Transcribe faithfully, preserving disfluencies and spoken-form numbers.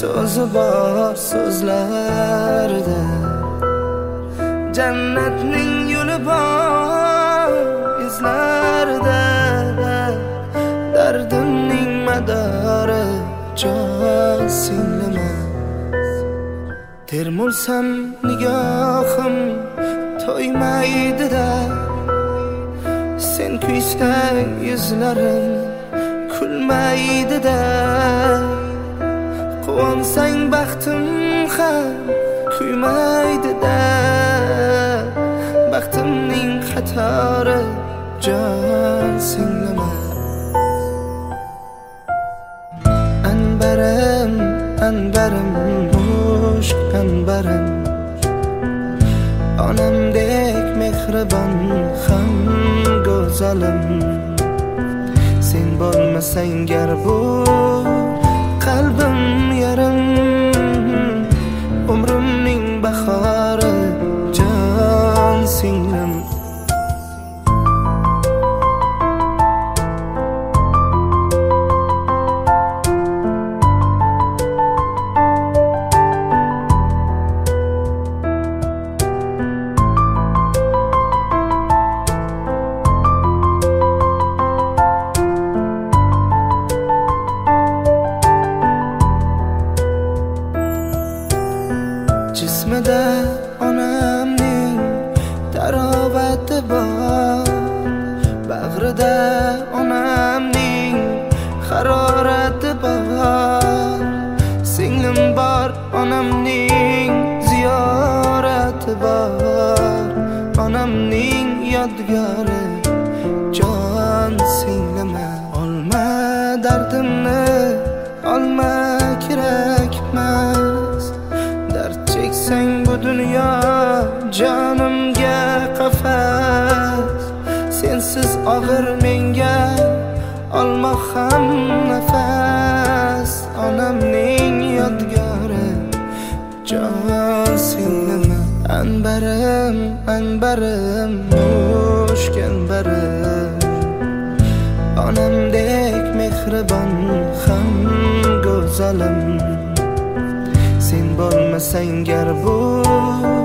so'zi bor so'zlarda, jannatning yo'li bor izlarda, dardimning madori jon singlima. Termulsam nigohim to'ymaydi-da, sen kuysang yuzlarim kulmaydi-da. Quvansang baxtim ham kuymaydi-da, baxtimning qatori jon singlima. Anbarim, anbarim, mushk anbarim, onamdek mehribon ham go'zalim. Sen bo'lmasang gar bu qalbim yarim, umrimning bahori jon singlim. Jismida onamning tarovati bor, bag'rida onamning harorati bor. Singlim bor, onamning ziyorati bor, onamning yodgori jon singlima. Olma dardimni, olma kerakmas, cheksang bu dunyo jonimga qafas. Sensiz og'ir menga olmoq ham nafas, onamning yodgori jon singlima. Anbarim, anbarim, mushk anbarim, onamdek mehribon ham go'zalim. Sen bo'lmasang gar bu